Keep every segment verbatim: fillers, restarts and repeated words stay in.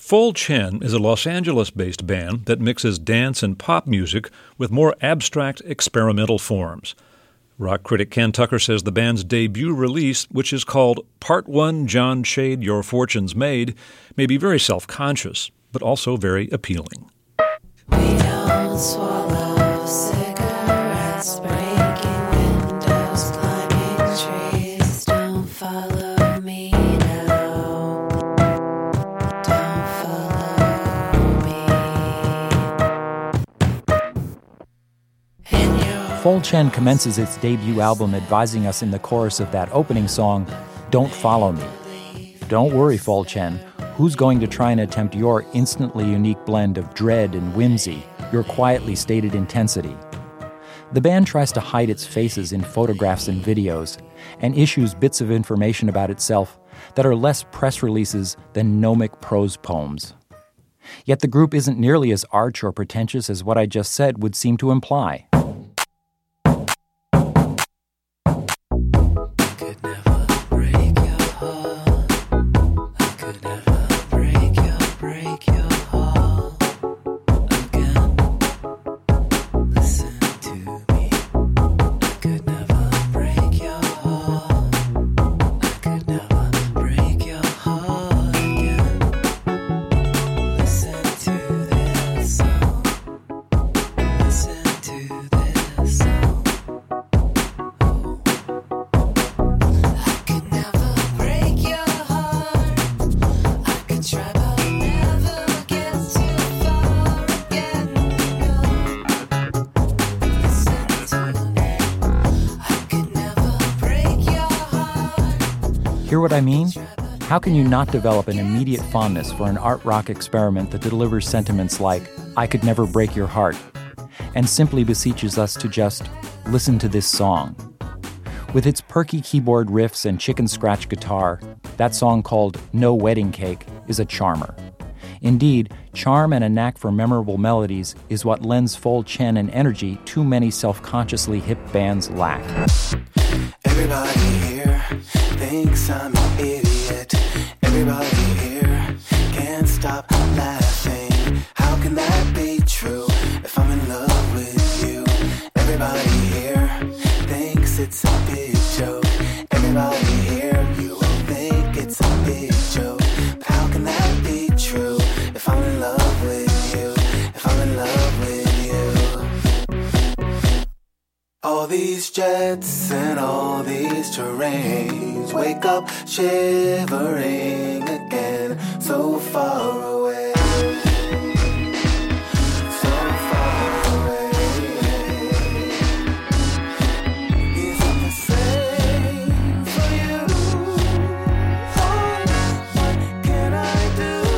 Full Chen is a Los Angeles-based band that mixes dance and pop music with more abstract experimental forms. Rock critic Ken Tucker says the band's debut release, which is called Part One John Shade Your Fortune's Made, may be very self-conscious, but also very appealing. We don't swallow cigarettes, breaking windows, climbing trees. Don't follow me now. Don't follow me. In your Full Chen commences its debut album advising us in the chorus of that opening song, "Don't Follow Me." Don't worry, Full Chen. Who's going to try and attempt your instantly unique blend of dread and whimsy, your quietly stated intensity? The band tries to hide its faces in photographs and videos, and issues bits of information about itself that are less press releases than gnomic prose poems. Yet the group isn't nearly as arch or pretentious as what I just said would seem to imply. Hear what I mean? How can you not develop an immediate fondness for an art rock experiment that delivers sentiments like, "I could never break your heart," and simply beseeches us to just listen to this song? With its perky keyboard riffs and chicken scratch guitar, that song called No Wedding Cake is a charmer. Indeed, charm and a knack for memorable melodies is what lends Full Chen an energy too many self-consciously hip bands lack. Everybody here thinks I'm an idiot. Everybody here can't stop laughing. How can that be true if I'm in love with you? Everybody here thinks it's a big joke. Everybody here, you will think it's a big joke. But how can that be true if I'm in love with you? If I'm in love with you. All these jets and all these terrains, wake up shivering again, so far away, so far away. Isn't the same for you? What can I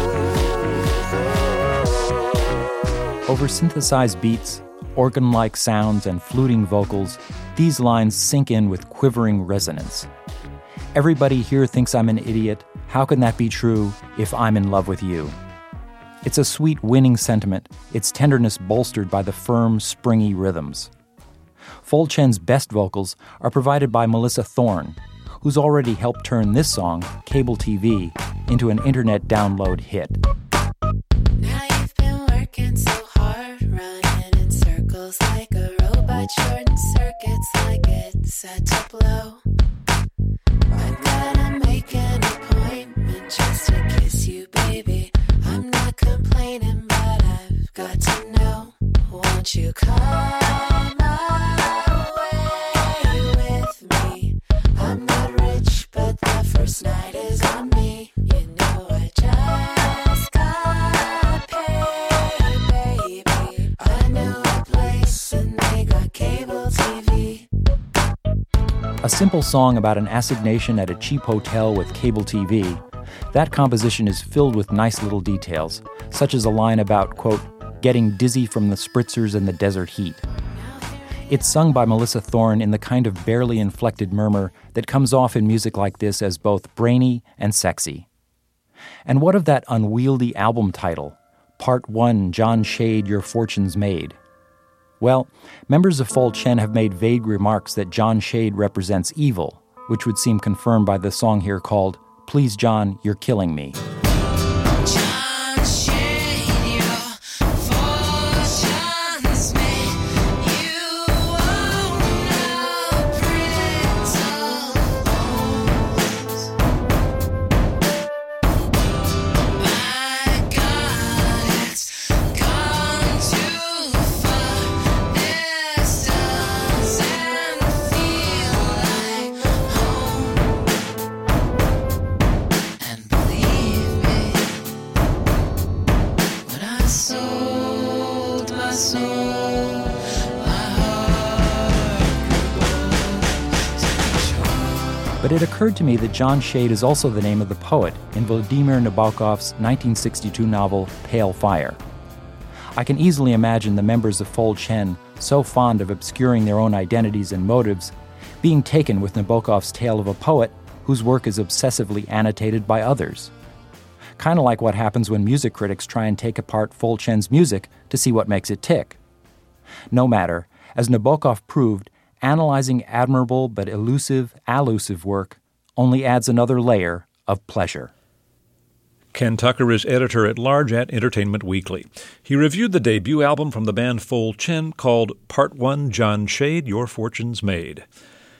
do? Over synthesized beats, organ-like sounds, and fluting vocals, these lines sink in with quivering resonance. Everybody here thinks I'm an idiot. How can that be true if I'm in love with you? It's a sweet, winning sentiment, its tenderness bolstered by the firm, springy rhythms. Full Chen's best vocals are provided by Melissa Thorne, who's already helped turn this song, Cable T V, into an internet download hit. Now you've been working so hard, running in circles like a robot, shorting circuits like it's set to blow. I gotta make an appointment just to kiss you, baby. I'm not complaining, but I've got to know. Won't you come away with me? I'm not rich, but the first night is on me. You know I just got paid, baby. I know a place and they got cable T V. A simple song about an assignation at a cheap hotel with cable T V, that composition is filled with nice little details, such as a line about, quote, getting dizzy from the spritzers and the desert heat. It's sung by Melissa Thorne in the kind of barely inflected murmur that comes off in music like this as both brainy and sexy. And what of that unwieldy album title, Part One John Shade Your Fortune's Made? Well, members of Full Chen have made vague remarks that John Shade represents evil, which would seem confirmed by the song here called Please John, You're Killing Me. John But it occurred to me that John Shade is also the name of the poet in Vladimir Nabokov's nineteen sixty-two novel Pale Fire. I can easily imagine the members of Fol Chen, so fond of obscuring their own identities and motives, being taken with Nabokov's tale of a poet whose work is obsessively annotated by others. Kind of like what happens when music critics try and take apart Fol Chen's music to see what makes it tick. No matter, as Nabokov proved, analyzing admirable but elusive, allusive work only adds another layer of pleasure. Ken Tucker is editor-at-large at Entertainment Weekly. He reviewed the debut album from the band Fol Chen called Part one, John Shade, Your Fortune's Made.